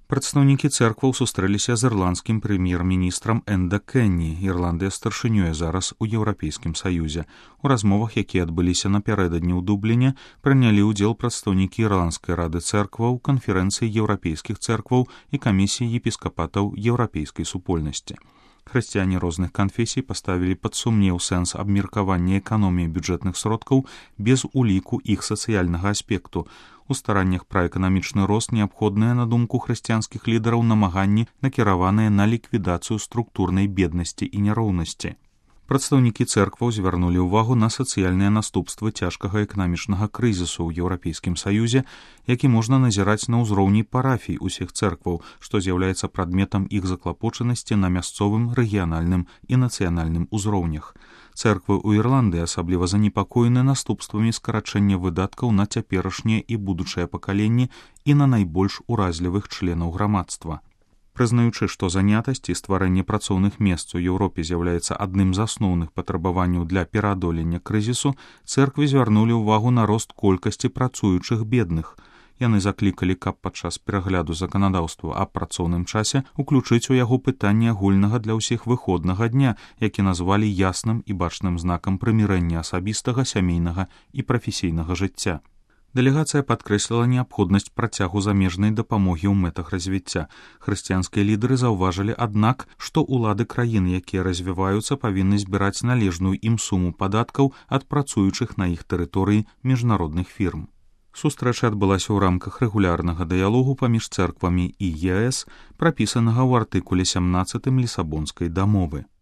Прадстаўнікі цэркваў сустрэліся з ірландскім прэм'ер-міністрам Энда Кенні. Ірландыя старшынёе зараз у Еўрапейскім саюзе. У размовах, якія адбыліся напярэдадні ў Дубліне, прынялі ўдзел прадстаўнікі Ірландскай рады цэркваў, канферэнцыі еўрапейскіх цэркваў і камісіі епіскапатаў еўрапейскай супольнасці. Хрысціяне розных канфесій паставілі пад сумнеў сэнс абмеркавання эканоміі бюджэтных сродкаў без уліку іх сацыяльнага аспекту. У стараннях пра эканамічны рост неабходныя, на думку хрысціянскіх лідараў, намаганні, накіраваныя на ліквідацыю структурнай беднасці і няроўнасці. Прадстаўнікі цэркваў звярнулі ўвагу на сацыяльныя наступствы цяжкага эканамічнага крызісу ў Еўрапейскім саюзе, які можна назіраць на ўзроўні парафій усіх цэркваў, што з'яўляецца прадметам іх заклапочанасці на мясцовым, рэгіянальным і нацыянальным узроўнях. Цэрквы ў Ірландыі асабліва занепакоены наступствамі скарачэння выдаткаў на цяперашнія і будучыя пакаленні і на найбольш уразлівых членаў грамадства. Прызнаючы, што занятасць і стварэнне працоўных месц у Еўропе з'яўляецца адным з асноўных патрабаванняў для пераадолення крызісу, цэрквы звярнулі ўвагу на рост колькасці працуючых бедных. Яны заклікалі, каб падчас перагляду заканадаўства аб працоўным часе уключыць у яго пытанне агульнага для ўсіх выходнага дня, які назвалі ясным і бачным знакам прымірэння асабістага, сямейнага і прафесійнага жыцця. Дэлегацыя падкрэсліла неабходнасць працягу замежнай дапамогі ў мэтах развіцця. Хрысціянскія лідары заўважылі, аднак, што ўлады краін, якія развіваюцца, павінны збіраць належную ім суму падаткаў ад працуючых на іх тэрыторыі міжнародных фірм. Сустрэча адбылася ў рамках рэгулярнага дыялогу паміж цэрквамі і ЕС, прапісанага ў артыкуле 17 Лісабонскай дамовы.